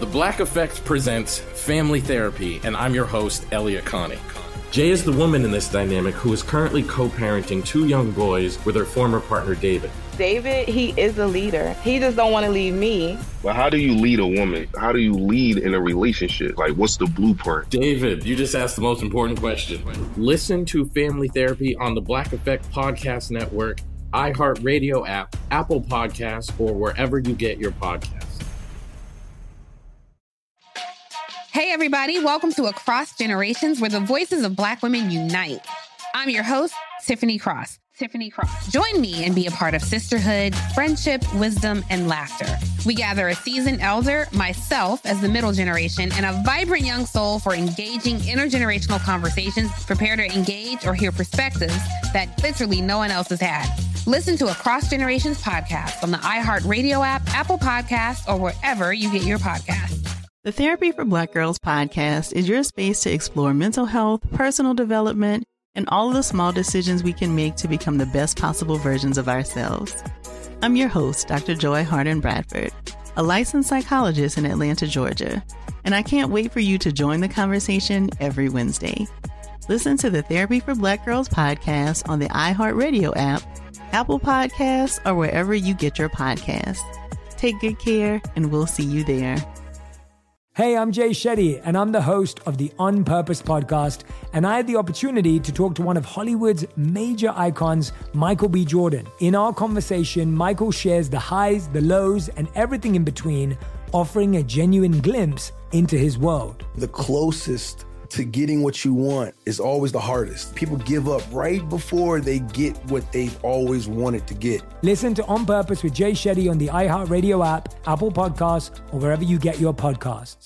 The Black Effect presents Family Therapy, and I'm your host, Elliot Connie. Jay is the woman in this dynamic who is currently co-parenting 2 young boys with her former partner, David. David, he is a leader. He just don't want to leave me. But how do you lead a woman? How do you lead in a relationship? Like, what's the blueprint? David, you just asked the most important question. Listen to Family Therapy on the Black Effect Podcast Network, iHeartRadio app, Apple Podcasts, or wherever you get your podcasts. Hey, everybody. Welcome to Across Generations, where the voices of Black women unite. I'm your host, Tiffany Cross. Join me and be a part of sisterhood, friendship, wisdom, and laughter. We gather a seasoned elder, myself as the middle generation, and a vibrant young soul for engaging intergenerational conversations, prepare to engage or hear perspectives that literally no one else has had. Listen to Across Generations podcast on the iHeartRadio app, Apple Podcasts, or wherever you get your podcasts. The Therapy for Black Girls podcast is your space to explore mental health, personal development, and all of the small decisions we can make to become the best possible versions of ourselves. I'm your host, Dr. Joy Harden Bradford, a licensed psychologist in Atlanta, Georgia, and I can't wait for you to join the conversation every Wednesday. Listen to the Therapy for Black Girls podcast on the iHeartRadio app, Apple Podcasts, or wherever you get your podcasts. Take good care, and we'll see you there. Hey, I'm Jay Shetty, and I'm the host of the On Purpose podcast, and I had the opportunity to talk to one of Hollywood's major icons, Michael B. Jordan. In our conversation, Michael shares the highs, the lows, and everything in between, offering a genuine glimpse into his world. The closest to getting what you want is always the hardest. People give up right before they get what they've always wanted to get. Listen to On Purpose with Jay Shetty on the iHeartRadio app, Apple Podcasts, or wherever you get your podcasts.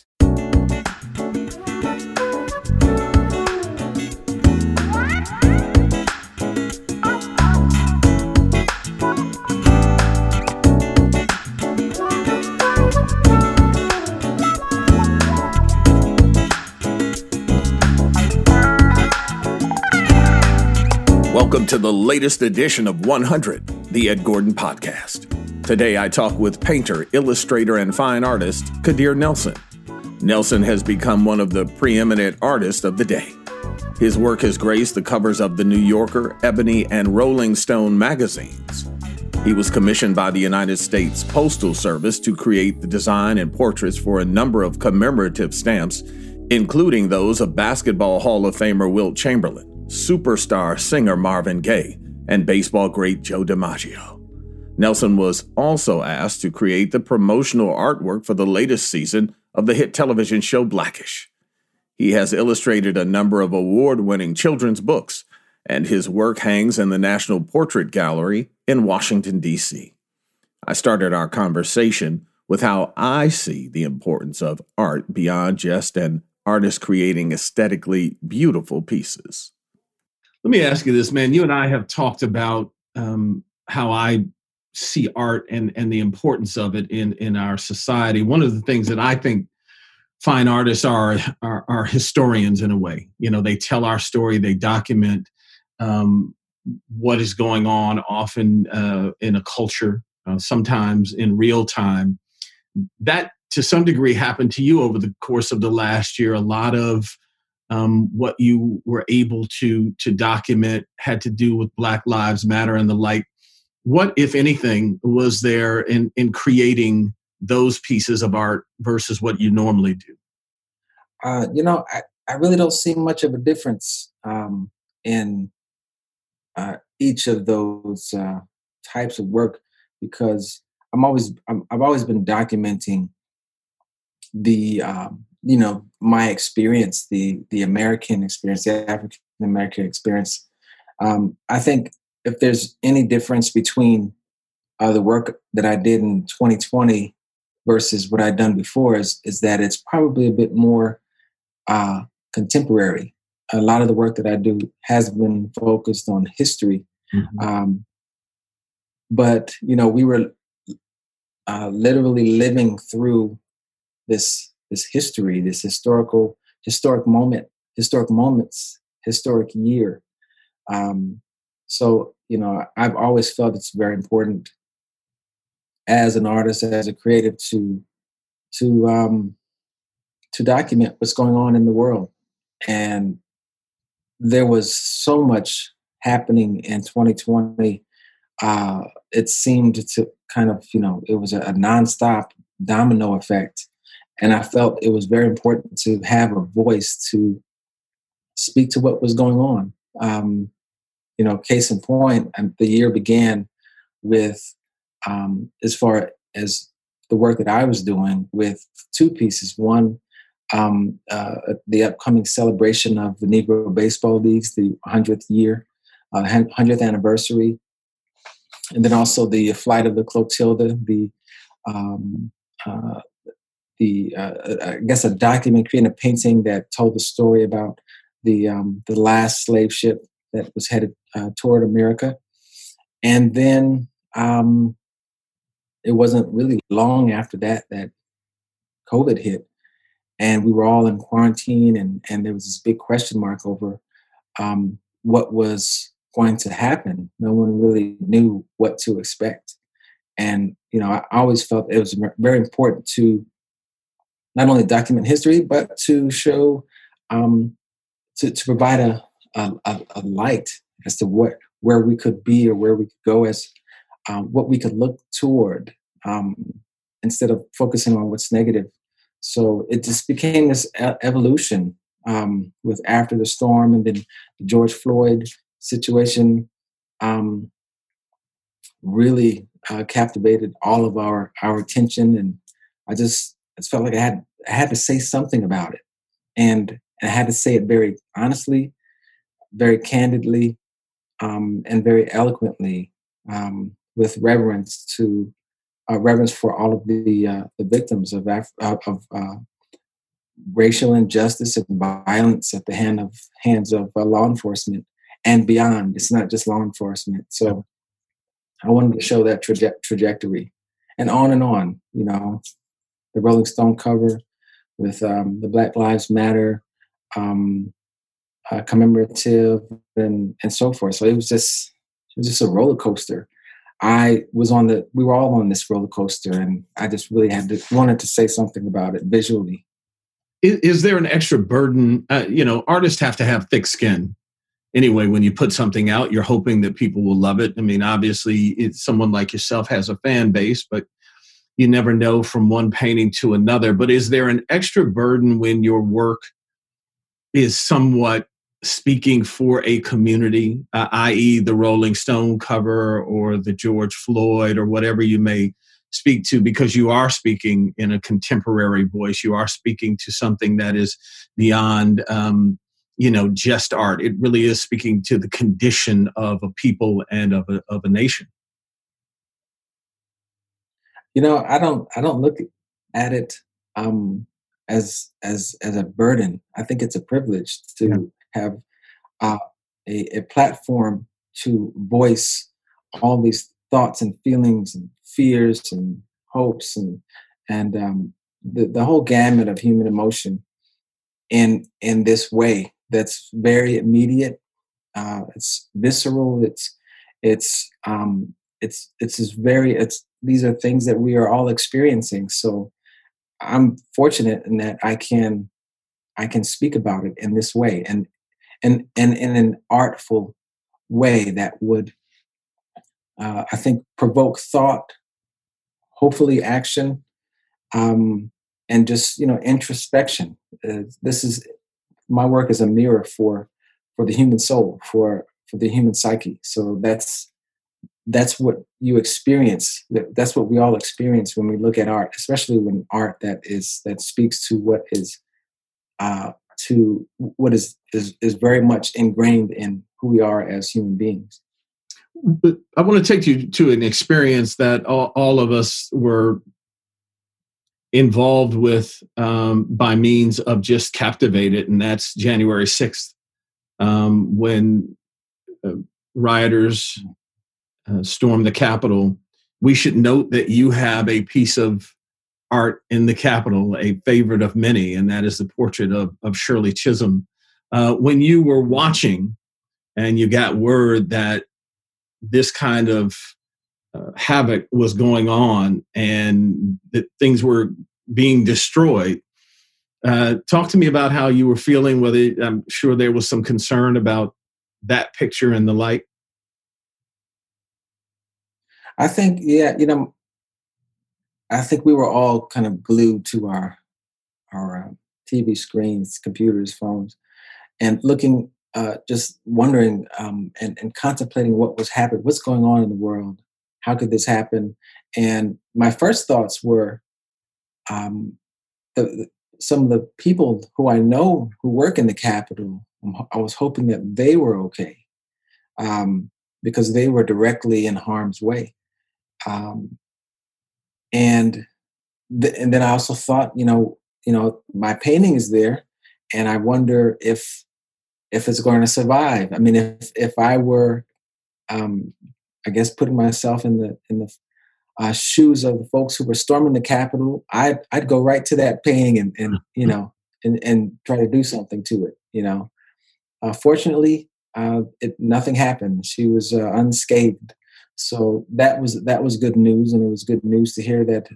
Welcome to the latest edition of 100, the Ed Gordon Podcast. Today I talk with painter, illustrator, and fine artist Kadir Nelson. Nelson has become one of the preeminent artists of the day. His work has graced the covers of The New Yorker, Ebony, and Rolling Stone magazines. He was commissioned by the United States Postal Service to create the design and portraits for a number of commemorative stamps, including those of Basketball Hall of Famer Wilt Chamberlain, superstar singer Marvin Gaye, and baseball great Joe DiMaggio. Nelson was also asked to create the promotional artwork for the latest season of the hit television show Blackish. He has illustrated a number of award-winning children's books, and his work hangs in the National Portrait Gallery in Washington, D.C. I started our conversation with how I see the importance of art beyond just an artist creating aesthetically beautiful pieces. Let me ask you this, man. You and I have talked about how I see art and the importance of it in our society. One of the things that I think fine artists are historians in a way. You know, they tell our story, they document what is going on, often in a culture, sometimes in real time. That, to some degree, happened to you over the course of the last year. A lot of what you were able to document had to do with Black Lives Matter and the like. What, if anything, was there in creating those pieces of art versus what you normally do? I really don't see much of a difference in each of those types of work, because I've always been documenting the my experience, the American experience, the African American experience. I think if there's any difference between the work that I did in 2020 versus what I'd done before is that it's probably a bit more contemporary. A lot of the work that I do has been focused on history. Mm-hmm. But, we were literally living through this history, this historic moments, historic year. So, I've always felt it's very important as an artist, as a creative, to document what's going on in the world. And there was so much happening in 2020. It seemed to kind of, it was a nonstop domino effect. And I felt it was very important to have a voice to speak to what was going on. Case in point, the year began with, as far as the work that I was doing, with two pieces. One, the upcoming celebration of the Negro Baseball Leagues, the 100th year, 100th anniversary. And then also the flight of the Clotilda, I guess a document, creating a painting that told the story about the last slave ship that was headed toward America. And then it wasn't really long after that COVID hit, and we were all in quarantine, and there was this big question mark over what was going to happen. No one really knew what to expect. And, I always felt it was very important to not only document history, but to show, to provide a light as to where we could be or where we could go, as what we could look toward, instead of focusing on what's negative. So it just became this evolution with After the Storm, and then the George Floyd situation really captivated all of our attention. And I just felt like I had to say something about it. And I had to say it very honestly, very candidly, and very eloquently, with reverence for all of the victims of racial injustice and violence at the hands of law enforcement and beyond. It's not just law enforcement. So I wanted to show that trajectory, and on. The Rolling Stone cover with the Black Lives Matter commemorative and so forth. So it was just a roller coaster. We were all on this roller coaster, and I just really wanted to say something about it visually. Is there an extra burden? Artists have to have thick skin. Anyway, when you put something out, you're hoping that people will love it. I mean, obviously, someone like yourself has a fan base, but you never know from one painting to another. But is there an extra burden when your work is somewhat speaking for a community, i.e. the Rolling Stone cover or the George Floyd or whatever you may speak to, because you are speaking in a contemporary voice. You are speaking to something that is beyond, just art. It really is speaking to the condition of a people and of a nation. I don't look at it as a burden. I think it's a privilege to have a platform to voice all these thoughts and feelings and fears and hopes and the whole gamut of human emotion in this way that's very immediate. It's visceral. These are things that we are all experiencing. So I'm fortunate in that I can speak about it in this way and in an artful way that would, I think, provoke thought, hopefully action, and just, introspection. My work is a mirror for the human soul, for the human psyche. So that's what you experience. That's what we all experience when we look at art, especially when art that speaks to what is very much ingrained in who we are as human beings. But I want to take you to an experience that all of us were involved with by means of just captivated, and that's January 6th, when rioters stormed the Capitol. We should note that you have a piece of art in the Capitol, a favorite of many, and that is the portrait of Shirley Chisholm. When you were watching and you got word that this kind of havoc was going on and that things were being destroyed, Talk to me about how you were feeling, whether I'm sure there was some concern about that picture and the like. I think, I think we were all kind of glued to our TV screens, computers, phones, and looking, just wondering and contemplating what was happening, what's going on in the world, how could this happen? And my first thoughts were some of the people who I know who work in the Capitol. I was hoping that they were okay because they were directly in harm's way. And then I also thought, my painting is there, and I wonder if it's going to survive. I mean, if I were, I guess, putting myself in the shoes of the folks who were storming the Capitol, I'd go right to that painting and try to do something to it. Fortunately, nothing happened. She was unscathed. So that was good news, and it was good news to hear that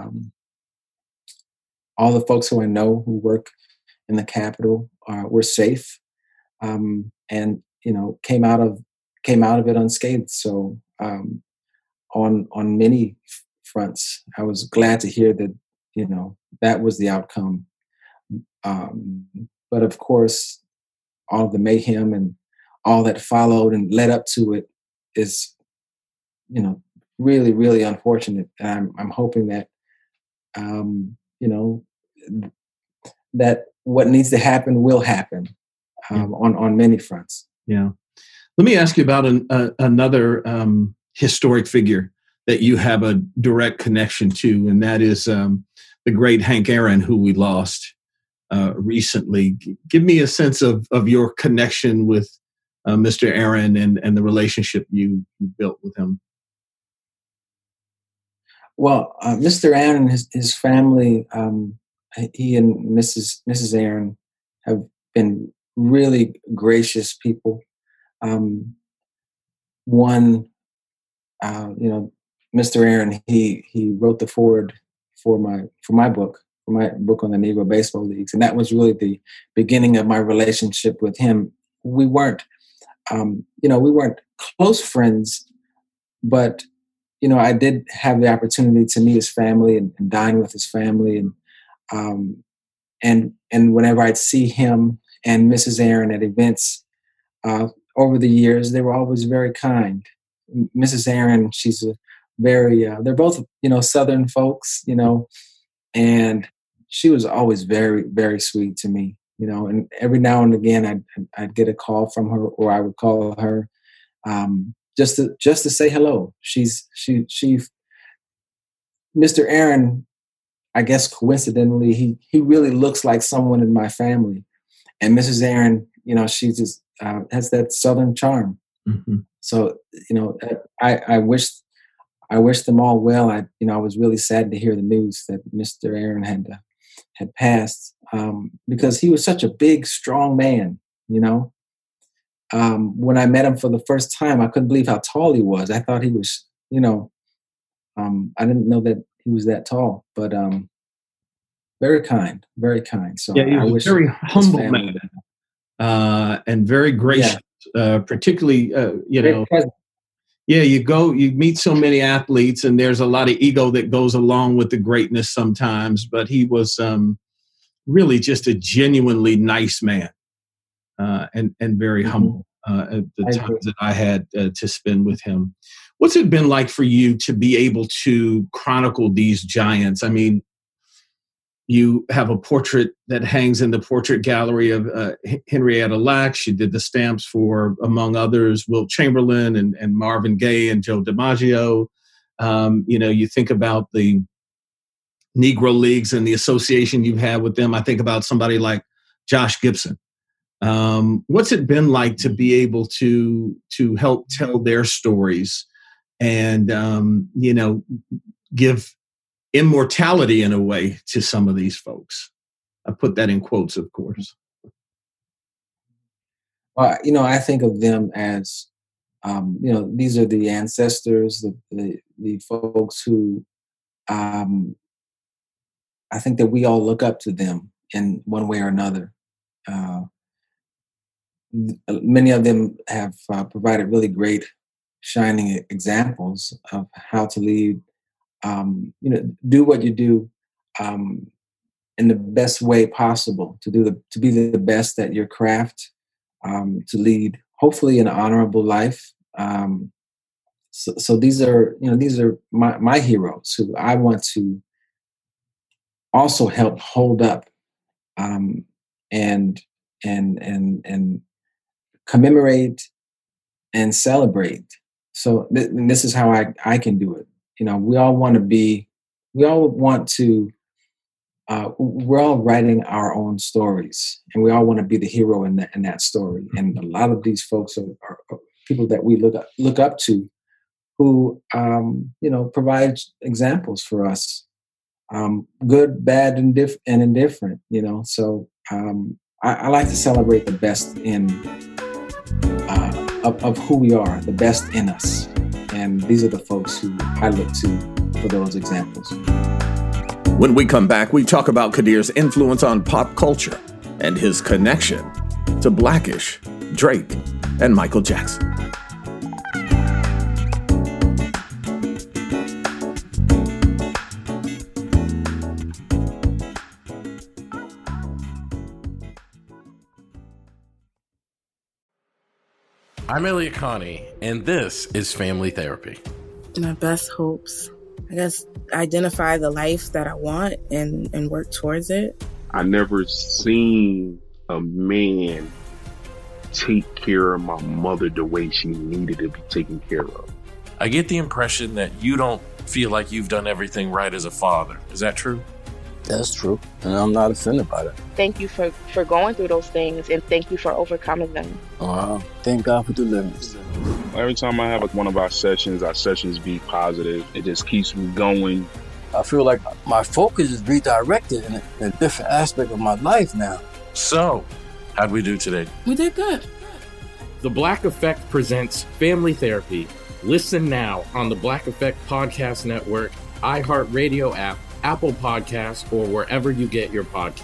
all the folks who I know who work in the Capitol were safe, and came out of it unscathed. So on many fronts, I was glad to hear that that was the outcome. But of course, all of the mayhem and all that followed and led up to it is really, really unfortunate. And I'm hoping that, that what needs to happen will happen on many fronts. Yeah. Let me ask you about another historic figure that you have a direct connection to, and that is the great Hank Aaron, who we lost recently. Give me a sense of your connection with Mr. Aaron and the relationship you built with him. Well, Mr. Aaron and his family, he and Mrs. Aaron have been really gracious people. Mr. Aaron, he wrote the foreword for my book on the Negro Baseball Leagues, and that was really the beginning of my relationship with him. We weren't, we weren't close friends, but I did have the opportunity to meet his family and dine with his family, and whenever I'd see him and Mrs. Aaron at events over the years, they were always very kind. Mrs. Aaron, she's a very, they're both, Southern folks, and she was always very, very sweet to me, and every now and again I'd get a call from her, or I would call her, just to say hello. She Mr. Aaron, I guess coincidentally, he really looks like someone in my family, and Mrs. Aaron, she just has that Southern charm. Mm-hmm. So, I wish them all well. I was really sad to hear the news that Mr. Aaron had passed, because he was such a big, strong man. When I met him for the first time, I couldn't believe how tall he was. I thought he was, I didn't know that he was that tall, but very kind, very kind. So yeah, he was I wish a very humble man, and very gracious. Yeah. Particularly, you meet so many athletes, and there's a lot of ego that goes along with the greatness sometimes, but he was really just a genuinely nice man, and very humble at the times that I had to spend with him. What's it been like for you to be able to chronicle these giants? I mean, you have a portrait that hangs in the portrait gallery of Henrietta Lacks. She did the stamps for, among others, Wilt Chamberlain and Marvin Gaye and Joe DiMaggio. You think about the Negro Leagues and the association you've had with them. I think about somebody like Josh Gibson. What's it been like to be able to help tell their stories and, give immortality in a way to some of these folks? I put that in quotes, of course. Well, I think of them as, these are the ancestors, the folks who, I think that we all look up to them. in one way or another. Many of them have provided really great, shining examples of how to lead. Do what you do in the best way possible. To be the best at your craft. To lead, hopefully, an honorable life. So these are my heroes who I want to also help hold up and commemorate and celebrate. So this is how I can do it. We're all writing our own stories, and we all want to be the hero in that story. And a lot of these folks are people that we look up to, who provide examples for us, good, bad, and indifferent. So I like to celebrate the best of who we are, the best in us, and these are the folks who I look to for those examples. When we come back, we talk about Kadir's influence on pop culture and his connection to Blackish, Drake, and Michael Jackson. I'm Elliot Connie, and this is Family Therapy. My best hopes, I guess, identify the life that I want and work towards it. I never seen a man take care of my mother the way she needed to be taken care of. I get the impression that you don't feel like you've done everything right as a father. Is that true? That's true, and I'm not offended by that. Thank you for going through those things, and thank you for overcoming them. Wow. Thank God for deliverance. Every time I have one of our sessions be positive. It just keeps me going. I feel like my focus is redirected in a different aspect of my life now. So, how'd we do today? We did good. The Black Effect presents Family Therapy. Listen now on the Black Effect Podcast Network, iHeartRadio app, Apple Podcasts, or wherever you get your podcasts.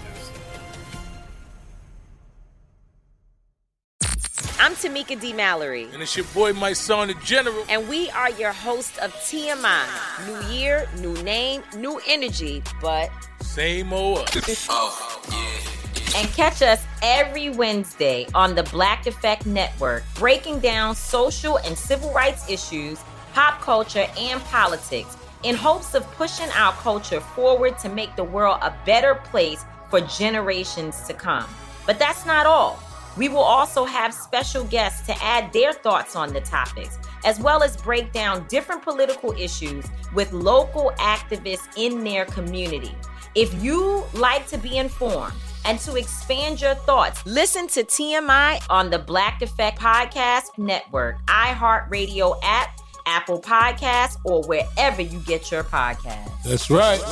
I'm Tamika D. Mallory. And it's your boy, my son, the General. And we are your hosts of TMI. New year, new name, new energy, but same old us. Oh, yeah. And catch us every Wednesday on the Black Effect Network, breaking down social and civil rights issues, pop culture, and politics, in hopes of pushing our culture forward to make the world a better place for generations to come. But that's not all. We will also have special guests to add their thoughts on the topics, as well as break down different political issues with local activists in their community. If you like to be informed and to expand your thoughts, listen to TMI on the Black Effect Podcast Network, iHeartRadio app, Apple Podcasts, or wherever you get your podcasts. That's right.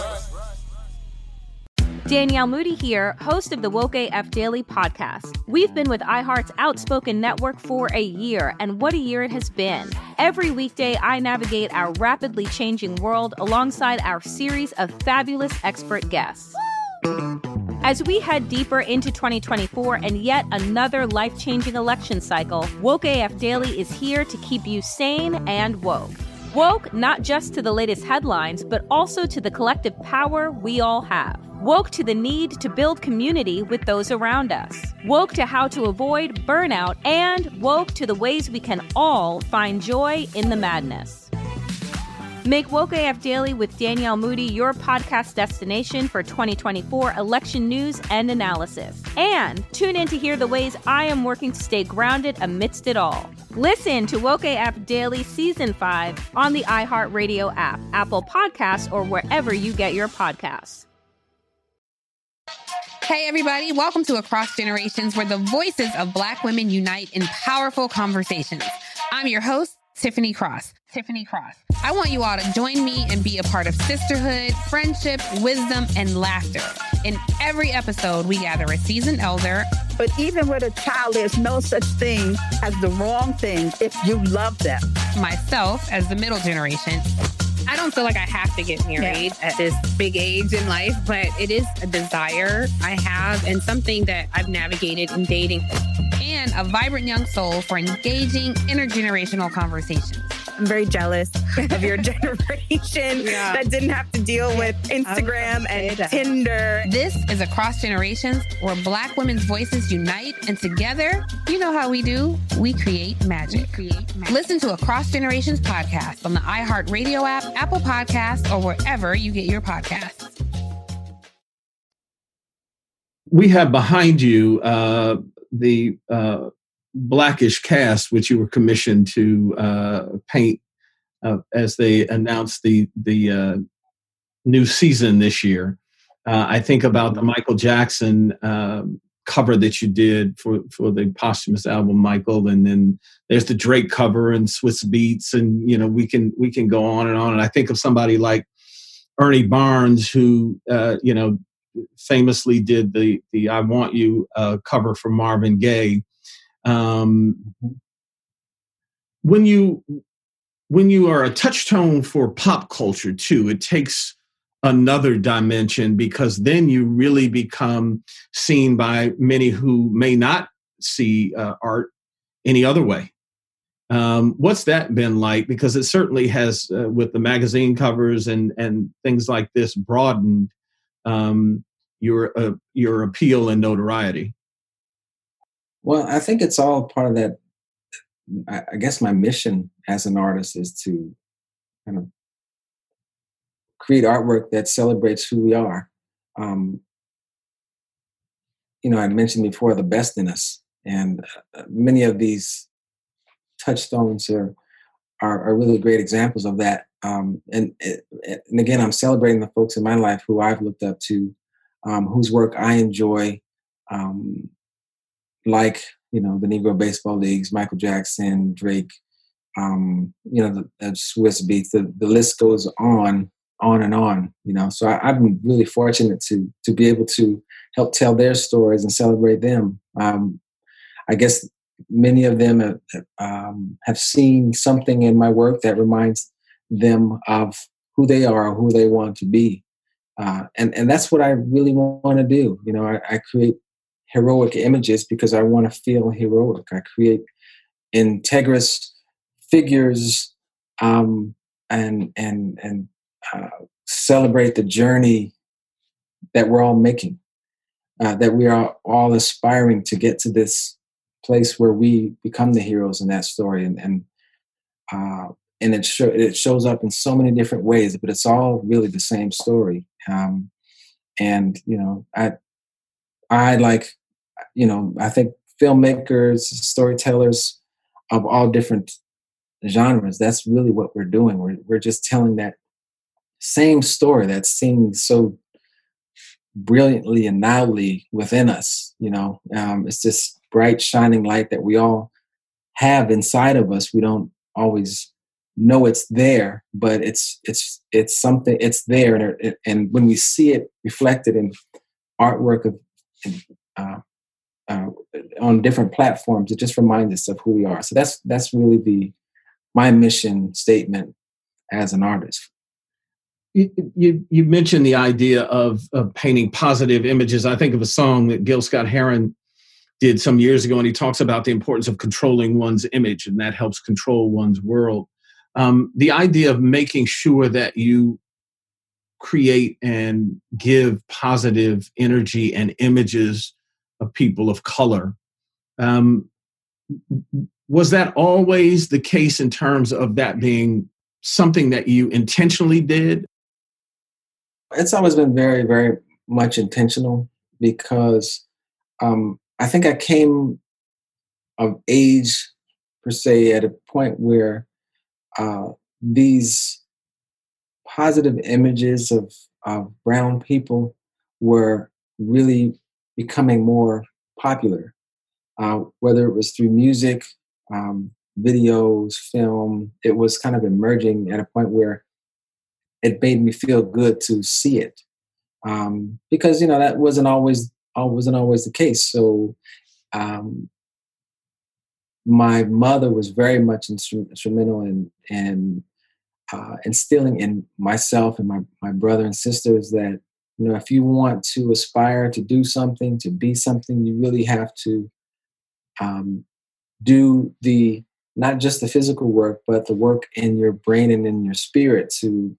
Danielle Moody here, host of the Woke AF Daily podcast. We've been with iHeart's Outspoken Network for a year, and what a year it has been. Every weekday, I navigate our rapidly changing world alongside our series of fabulous expert guests. As we head deeper into 2024 and yet another life-changing election cycle, Woke AF Daily is here to keep you sane and woke. Woke not just to the latest headlines, but also to the collective power we all have. Woke to the need to build community with those around us. Woke to how to avoid burnout, and woke to the ways we can all find joy in the madness. Make Woke AF Daily with Danielle Moody your podcast destination for 2024 election news and analysis. And tune in to hear the ways I am working to stay grounded amidst it all. Listen to Woke AF Daily Season 5 on the iHeartRadio app, Apple Podcasts, or wherever you get your podcasts. Hey, everybody. Welcome to Across Generations, where the voices of Black women unite in powerful conversations. I'm your host, Tiffany Cross. I want you all to join me and be a part of sisterhood, friendship, wisdom, and laughter. In every episode, we gather a seasoned elder. But even with a child, there's no such thing as the wrong thing if you love them. Myself as the middle generation. I'd don't feel like I have to get married at this big age in life, but it is a desire I have and something that I've navigated in dating, and a vibrant young soul for engaging intergenerational conversations. I'm very jealous of your generation that didn't have to deal with Instagram and Tinder. This is Across Generations, where Black women's voices unite, and together, you know how we do, we create magic. Listen to Across Generations podcast on the iHeartRadio app, Apple Podcasts, or wherever you get your podcasts. We have behind you the Blackish cast, which you were commissioned to paint as they announced the new season this year. I think about the Michael Jackson cover that you did for the posthumous album, Michael, and then there's the Drake cover and Swiss Beats, and we can go on. And I think of somebody like Ernie Barnes, who famously did the I Want You cover for Marvin Gaye. When you are a touchstone for pop culture too, it takes another dimension, because then you really become seen by many who may not see art any other way. What's that been like? Because it certainly has, with the magazine covers and things like this, broadened your appeal and notoriety. Well, I think it's all part of that. I guess my mission as an artist is to kind of create artwork that celebrates who we are. I mentioned before the best in us, and many of these touchstones are really great examples of that. And again, I'm celebrating the folks in my life who I've looked up to, whose work I enjoy, like the Negro Baseball Leagues, Michael Jackson, Drake, the Swiss Beats. The list goes on and on. So I've been really fortunate to be able to help tell their stories and celebrate them. I guess many of them have seen something in my work that reminds them of who they are, who they want to be. And that's what I really want to do. I create heroic images because I want to feel heroic. I create integrous figures and celebrate the journey that we're all making, that we are all aspiring to get to this place where we become the heroes in that story. And it shows up in so many different ways, but it's all really the same story. I think filmmakers, storytellers of all different genres, that's really what we're doing. We're just telling that same story that's seen so brilliantly and loudly within us. It's this bright, shining light that we all have inside of us. We don't always know it's there, but it's something. It's there, and when we see it reflected in artwork on different platforms, it just reminds us of who we are. So that's really my mission statement as an artist. You mentioned the idea of painting positive images. I think of a song that Gil Scott-Heron did some years ago, and he talks about the importance of controlling one's image, and that helps control one's world. The idea of making sure that you create and give positive energy and images of people of color. Was that always the case in terms of that being something that you intentionally did? It's always been very, very much intentional, because I think I came of age, per se, at a point where these positive images of brown people were really becoming more popular, whether it was through music, videos, film. It was kind of emerging at a point where it made me feel good to see it, because that wasn't always the case. So my mother was very much instrumental in instilling in myself and my brother and sisters that, if you want to aspire to do something, to be something, you really have to do not just the physical work, but the work in your brain and in your spirit to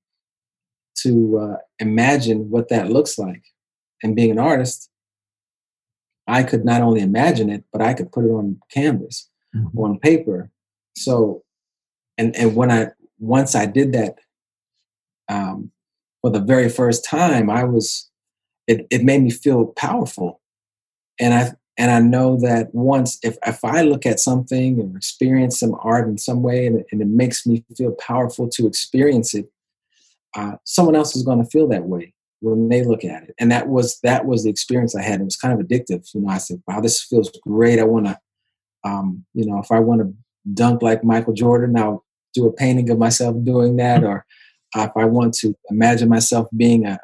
imagine what that looks like. And being an artist, I could not only imagine it, but I could put it on canvas, on paper. So, and once I did that for the very first time, it made me feel powerful. And I know that once, if I look at something or experience some art in some way, and it makes me feel powerful to experience it, someone else is going to feel that way when they look at it. And that was the experience I had. It was kind of addictive. I said, wow, this feels great. I want to, if I want to dunk like Michael Jordan, I'll do a painting of myself doing that. Or if I want to imagine myself being a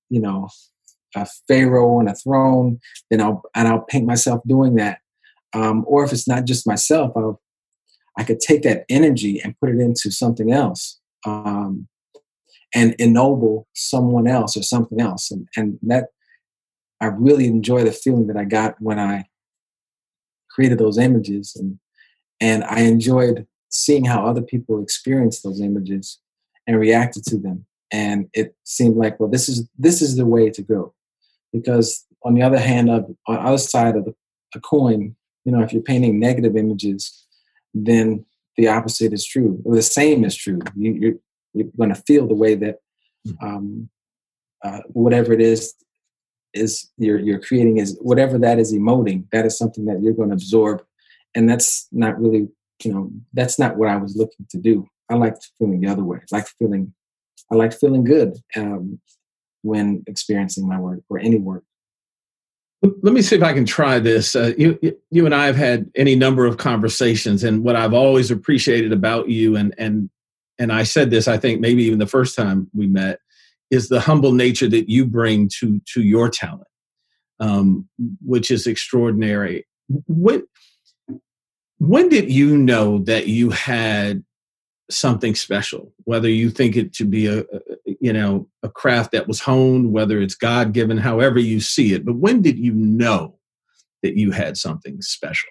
pharaoh on a throne, then I'll paint myself doing that. Or if it's not just myself, I could take that energy and put it into something else. And ennoble someone else or something else. And that, I really enjoy the feeling that I got when I created those images. And I enjoyed seeing how other people experienced those images and reacted to them. And it seemed like, well, this is the way to go. Because on the other hand, on the other side of the coin, if you're painting negative images, then the opposite is true. Or the same is true. You're going to feel the way that whatever it is you're creating is whatever that is emoting. That is something that you're going to absorb, and that's not really, that's not what I was looking to do. I liked feeling the other way. I liked feeling good when experiencing my work or any work. Let me see if I can try this. You and I have had any number of conversations, and what I've always appreciated about you, and I said this, I think maybe even the first time we met, is the humble nature that you bring to your talent, which is extraordinary. When did you know that you had something special? Whether you think it to be a craft that was honed, whether it's God-given, however you see it, but when did you know that you had something special?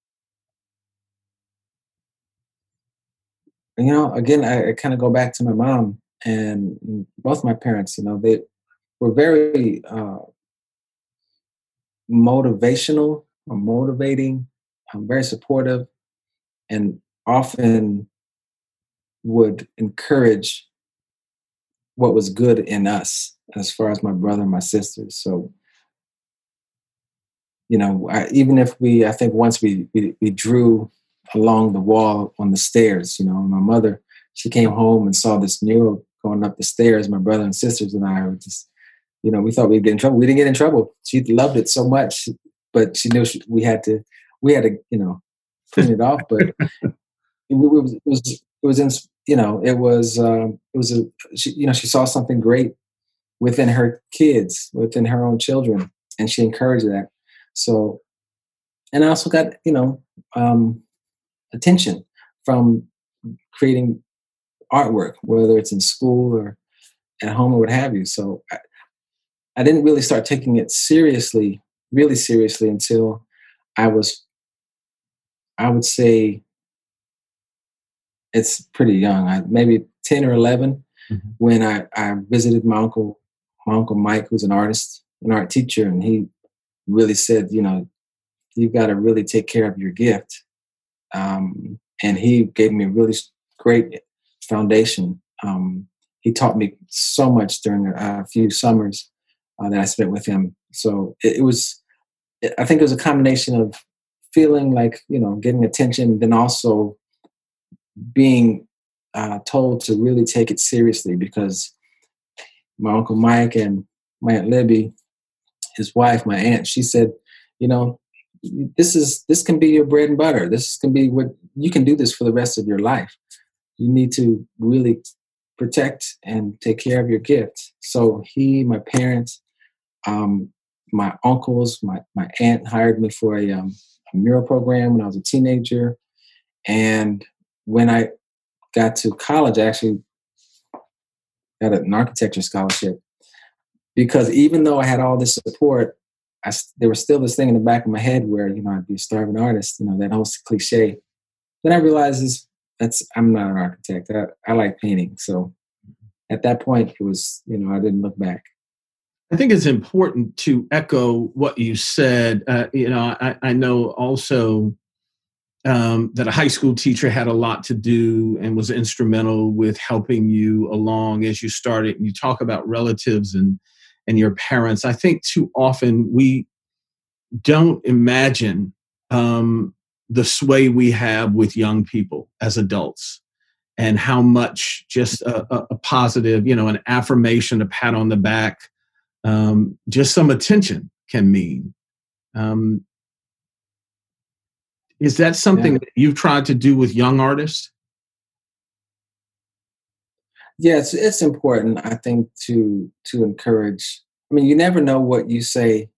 Again, I kind of go back to my mom and both my parents. They were very motivational or motivating, very supportive, and often would encourage what was good in us as far as my brother and my sisters. So, even if I think once we drew along the wall on the stairs, my mother, she came home and saw this mural going up the stairs. My brother and sisters and I were just, we thought we'd get in trouble. We didn't get in trouble. She loved it so much, but she knew we had to, clean it off. But she saw something great within her kids, within her own children, and she encouraged that. So, and I also got, attention from creating artwork, whether it's in school or at home or what have you. So I didn't really start taking it really seriously until I would say it's pretty young, maybe 10 or 11, when I visited my uncle Mike, who's an artist, an art teacher, and he really said, you've got to really take care of your gift. And he gave me a really great foundation. He taught me so much during a few summers that I spent with him. So I think it was a combination of feeling like, getting attention, then also being told to really take it seriously, because my Uncle Mike and my Aunt Libby, his wife, my aunt, she said, this can be your bread and butter. This can be what you can do this for the rest of your life. You need to really protect and take care of your gift. So my parents, my uncles, my aunt hired me for a mural program when I was a teenager. And when I got to college, I actually got an architecture scholarship, because even though I had all this support, there was still this thing in the back of my head where, I'd be a starving artist, that whole cliche. Then I realized I'm not an architect. I like painting. So at that point, it was, I didn't look back. I think it's important to echo what you said. I know also that a high school teacher had a lot to do and was instrumental with helping you along as you started. And you talk about relatives and your parents. I think too often we don't imagine the sway we have with young people as adults, and how much just a positive, an affirmation, a pat on the back, just some attention can mean. Is that something that you've tried to do with young artists? Yeah, it's important, I think, to encourage. I mean, you never know what you say,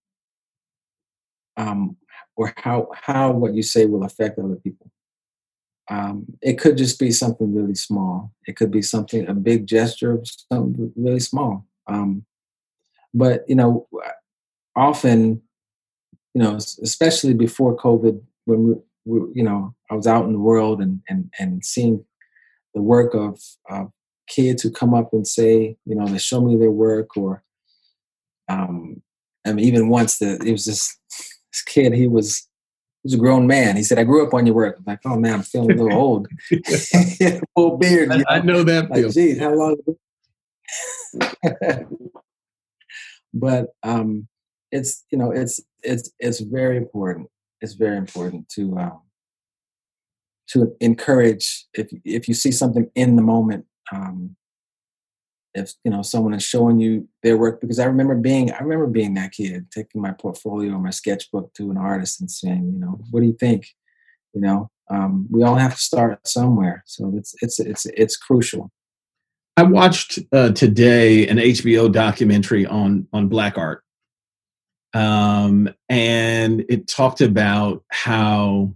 or how what you say will affect other people. It could just be something really small. It could be a big gesture of something really small. But often, especially before COVID, when I was out in the world and seeing the work of kids who come up and say, they show me their work, or even once it was this kid, he was a grown man. He said, "I grew up on your work." I'm like, "Oh man, I'm feeling a little old." Full beard. I know that like, feeling. Geez, how long? But it's very important. It's very important to encourage if you see something in the moment. If someone is showing you their work, because I remember being that kid, taking my portfolio or my sketchbook to an artist and saying, "What do you think?" We all have to start somewhere, so it's crucial. I watched today an HBO documentary on Black art, and it talked about how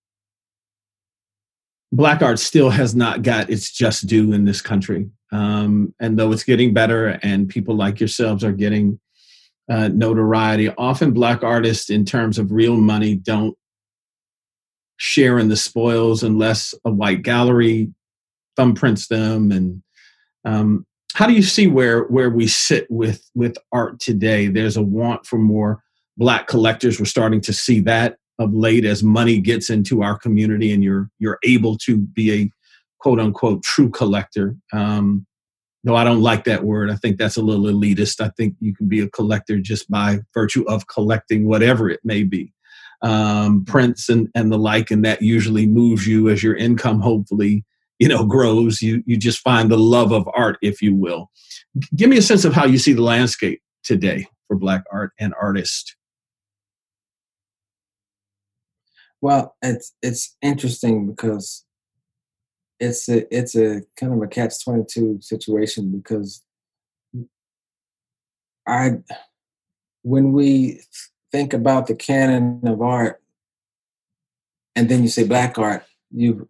Black art still has not got its just due in this country. And though it's getting better and people like yourselves are getting notoriety, often Black artists, in terms of real money, don't share in the spoils unless a white gallery thumbprints them. And how do you see where we sit with art today? There's a want for more Black collectors. We're starting to see that of late as money gets into our community and you're able to be a quote unquote true collector. Though I don't like that word. I think that's a little elitist. I think you can be a collector just by virtue of collecting whatever it may be. Prints and the like, and that usually moves you as your income hopefully, grows. You just find the love of art, if you will. Give me a sense of how you see the landscape today for Black art and artists. Well, it's interesting because it's a kind of a catch-22 situation, because when we think about the canon of art and then you say Black art, you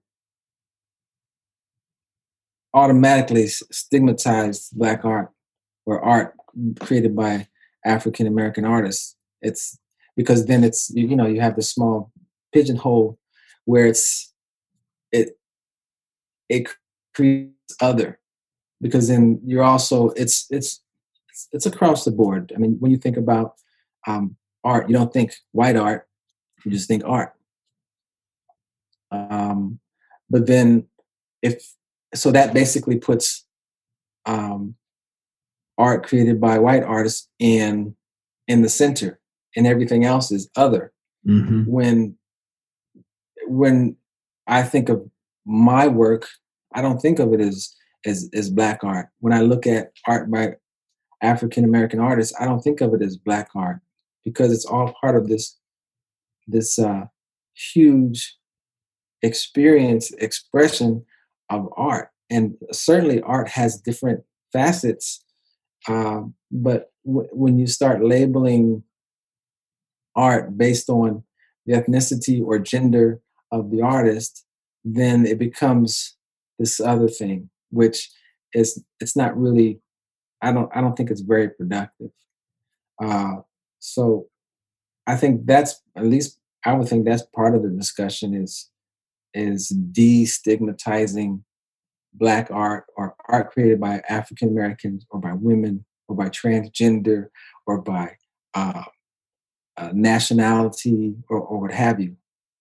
automatically stigmatized Black art or art created by African American artists. It's because then it's you have this small pigeonhole where it creates other, because then you're also it's across the board. I mean, when you think about art, you don't think white art, you just think art. But then so that basically puts art created by white artists in the center, and everything else is other. Mm-hmm. When I think of my work, I don't think of it as Black art. When I look at art by African American artists, I don't think of it as Black art, because it's all part of this huge expression of art. And certainly art has different facets, but when you start labeling art based on the ethnicity or gender of the artist, then it becomes this other thing, which it's not really I don't think it's very productive. So I think that's, at least I would think that's part of the discussion is destigmatizing Black art or art created by African Americans or by women or by transgender or by nationality or what have you.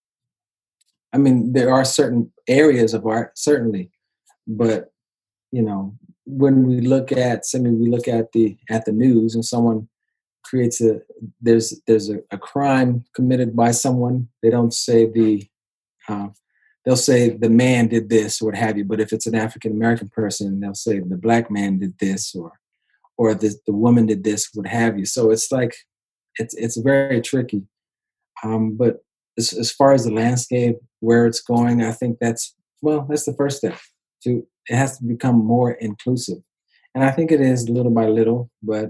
I mean, there are certain areas of art, certainly, but when we look at the news and someone creates there's a crime committed by someone, they don't say they'll say the man did this or what have you, but if it's an African American person, they'll say the Black man did this or the woman did this, what have you. So it's like it's very tricky. But as far as the landscape, where it's going, I think that's the first step. It has to become more inclusive, and I think it is little by little. But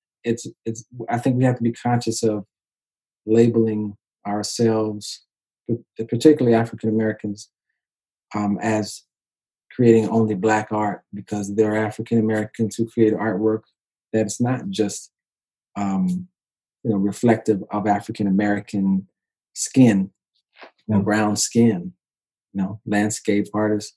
I think we have to be conscious of labeling ourselves, particularly African Americans, as creating only Black art, because there are African Americans who create artwork that's not just reflective of African American skin, brown skin, landscape artists,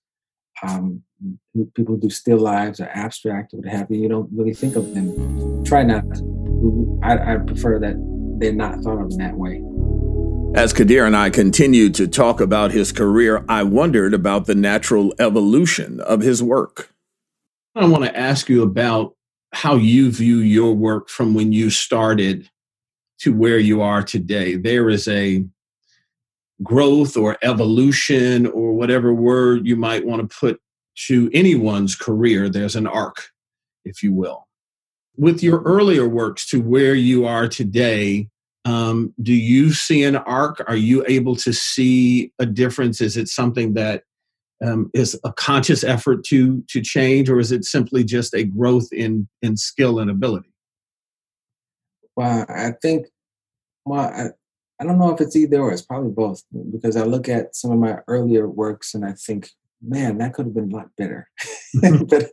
people who do still lives or abstract or what have you. You don't really think of them. Try not to. I prefer that they're not thought of in that way. As Kadir and I continued to talk about his career, I wondered about the natural evolution of his work. I want to ask you about how you view your work from when you started to where you are today. There is a growth or evolution or whatever word you might want to put to anyone's career. There's an arc, if you will. With your earlier works to where you are today, do you see an arc? Are you able to see a difference? Is it something that is a conscious effort to change, or is it simply just a growth in skill and ability? Well, I think, I don't know if it's either or. It's probably both, because I look at some of my earlier works and I think, man, that could have been a lot better. But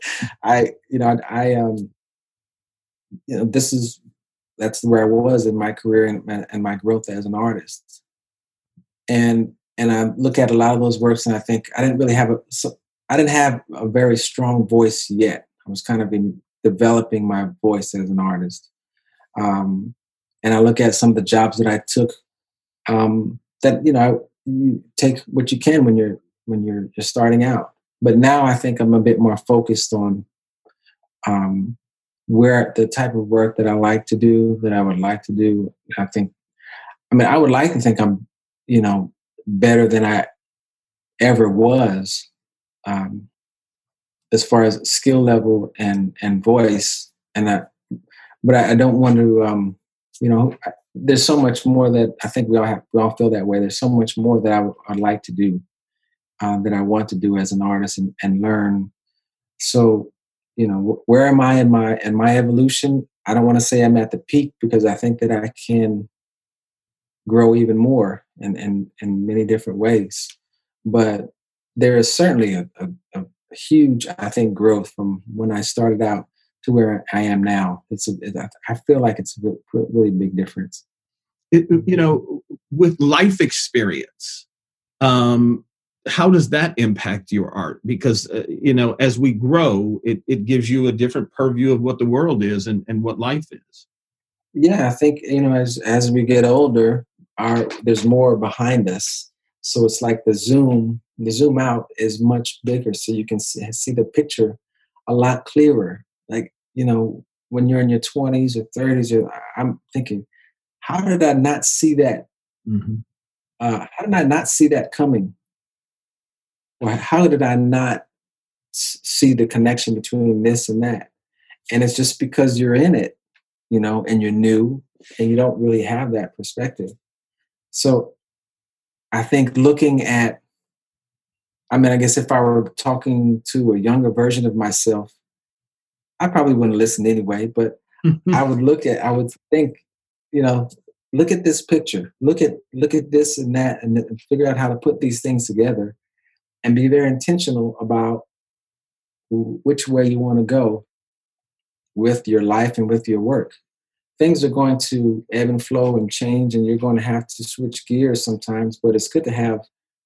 that's where I was in my career and my growth as an artist. And I look at a lot of those works and I think I didn't have a very strong voice yet. I was kind of developing my voice as an artist. And I look at some of the jobs that I took, that, you take what you can when you're starting out. But now I think I'm a bit more focused on where the type of work that I like to do, that I would like to do. I would like to think I'm, better than I ever was, as far as skill level and voice. But I don't want to, there's so much more that I think we all feel that way. There's so much more that I'd like to do, that I want to do as an artist and learn. So, where am I in my evolution? I don't want to say I'm at the peak, because I think that I can grow even more in many different ways. But there is certainly a huge, I think, growth from when I started out to where I am now. I feel like it's a really big difference. With life experience, how does that impact your art? Because, as we grow, it gives you a different purview of what the world is and what life is. Yeah, I think, as we get older, there's more behind us. So it's like the zoom out is much bigger. So you can see the picture a lot clearer. Like, when you're in your 20s or 30s, I'm thinking, how did I not see that? Mm-hmm. How did I not see that coming? Or how did I not see the connection between this and that? And it's just because you're in it, and you're new and you don't really have that perspective. So I think looking at, I guess if I were talking to a younger version of myself, I probably wouldn't listen anyway, but I would think, look at this picture, look at this and that, and figure out how to put these things together. And be very intentional about which way you want to go. with your life and with your work. Things are going to ebb and flow and change, and you're going to have to switch gears sometimes, but it's good to have,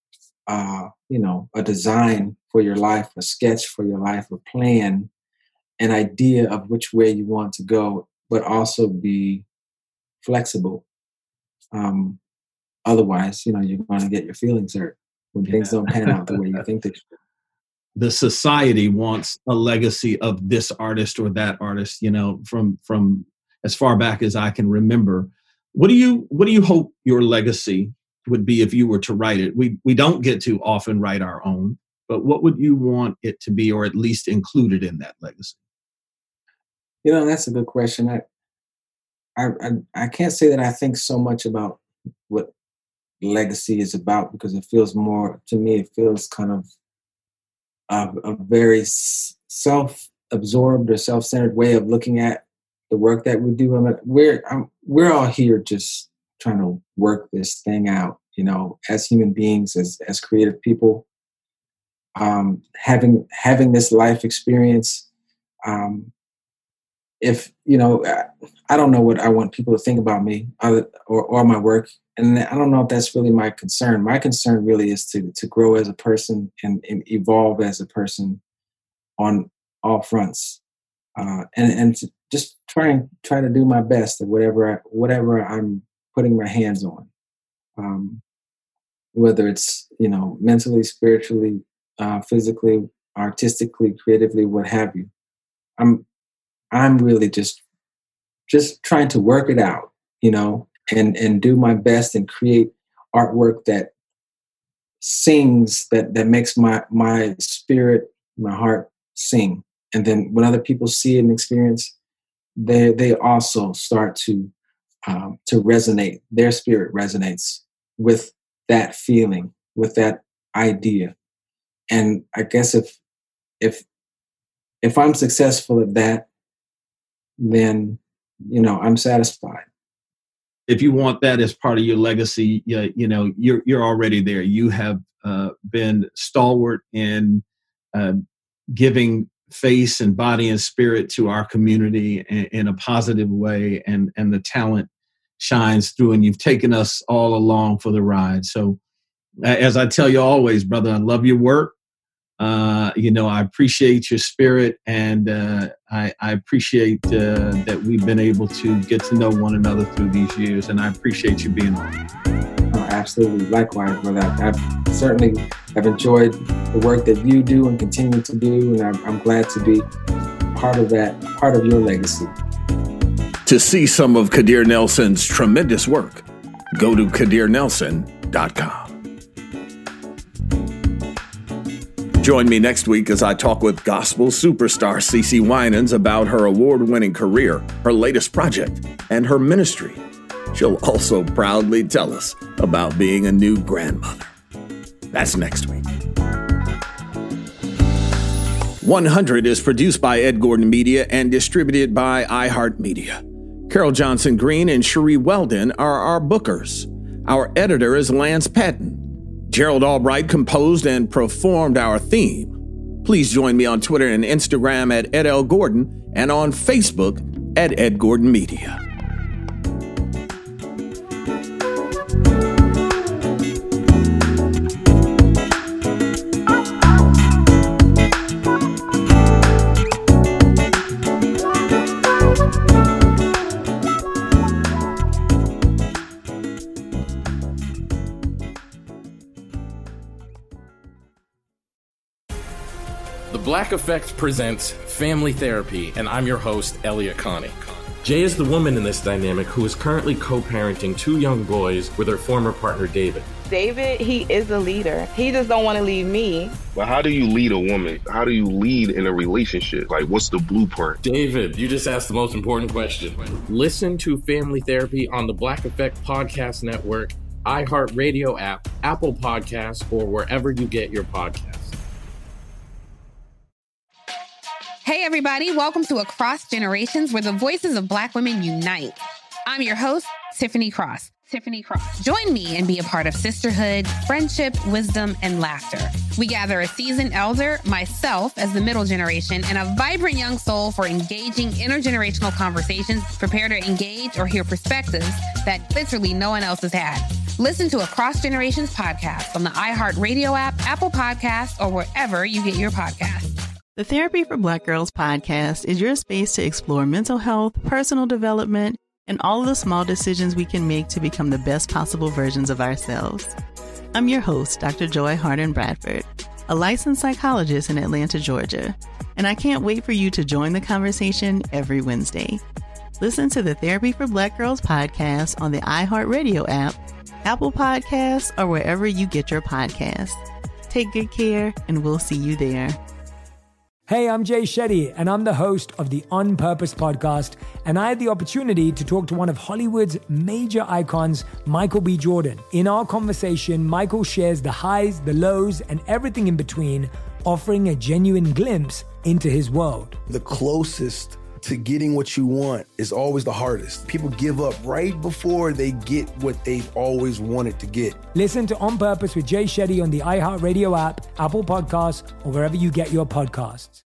a design for your life, a sketch for your life, a plan, an idea of which way you want to go, but also be flexible. Otherwise, you're going to get your feelings hurt when things don't pan out the way you think they should. The society wants a legacy of this artist or that artist, from as far back as I can remember. What do you hope your legacy would be if you were to write it? We don't get to often write our own, but what would you want it to be, or at least included in that legacy? That's a good question. I can't say that I think so much about what legacy is about, because it feels more, to me, it feels kind of a very self-absorbed or self-centered way of looking at the work that we do. We're all here just trying to work this thing out, as human beings, as creative people, having this life experience. If I don't know what I want people to think about me or my work, and I don't know if that's really my concern. My concern really is to grow as a person and evolve as a person on all fronts, and to just try to do my best at whatever I'm putting my hands on, whether it's mentally, spiritually, physically, artistically, creatively, what have you. I'm really just trying to work it out, and do my best and create artwork that sings, that makes my spirit, my heart sing. And then when other people see it and experience, they also start to resonate. Their spirit resonates with that feeling, with that idea. And I guess if I'm successful at that, then I'm satisfied. If you want that as part of your legacy, you're already there. You have been stalwart in giving face and body and spirit to our community in a positive way, and the talent shines through, and you've taken us all along for the ride. So as I tell you always, brother, I love your work. I appreciate your spirit, and I appreciate that we've been able to get to know one another through these years, and I appreciate you being on. Oh, absolutely. Likewise, brother. I certainly have enjoyed the work that you do and continue to do, and I'm glad to be part of your legacy. To see some of Kadir Nelson's tremendous work, go to KadirNelson.com. Join me next week as I talk with gospel superstar CeCe Winans about her award-winning career, her latest project, and her ministry. She'll also proudly tell us about being a new grandmother. That's next week. 100 is produced by Ed Gordon Media and distributed by iHeartMedia. Carol Johnson Green and Cherie Weldon are our bookers. Our editor is Lance Patton. Gerald Albright composed and performed our theme. Please join me on Twitter and Instagram at Ed L. Gordon and on Facebook at Ed Gordon Media. Black Effect presents Family Therapy, and I'm your host, Elia Connie. Jay is the woman in this dynamic who is currently co-parenting 2 young boys with her former partner, David. David, he is a leader. He just don't want to leave me. But how do you lead a woman? How do you lead in a relationship? Like, what's the blueprint? David, you just asked the most important question. Listen to Family Therapy on the Black Effect Podcast Network, iHeartRadio app, Apple Podcasts, or wherever you get your podcasts. Hey, everybody. Welcome to Across Generations, where the voices of Black women unite. I'm your host, Tiffany Cross. Tiffany Cross. Join me and be a part of sisterhood, friendship, wisdom, and laughter. We gather a seasoned elder, myself as the middle generation, and a vibrant young soul for engaging intergenerational conversations. Prepare to engage or hear perspectives that literally no one else has had. Listen to Across Generations podcast on the iHeartRadio app, Apple Podcasts, or wherever you get your podcasts. The Therapy for Black Girls podcast is your space to explore mental health, personal development, and all of the small decisions we can make to become the best possible versions of ourselves. I'm your host, Dr. Joy Harden Bradford, a licensed psychologist in Atlanta, Georgia, and I can't wait for you to join the conversation every Wednesday. Listen to the Therapy for Black Girls podcast on the iHeartRadio app, Apple Podcasts, or wherever you get your podcasts. Take good care, and we'll see you there. Hey, I'm Jay Shetty, and I'm the host of the On Purpose podcast, and I had the opportunity to talk to one of Hollywood's major icons, Michael B. Jordan. In our conversation, Michael shares the highs, the lows, and everything in between, offering a genuine glimpse into his world. The closest to getting what you want is always the hardest. People give up right before they get what they've always wanted to get. Listen to On Purpose with Jay Shetty on the iHeartRadio app, Apple Podcasts, or wherever you get your podcasts.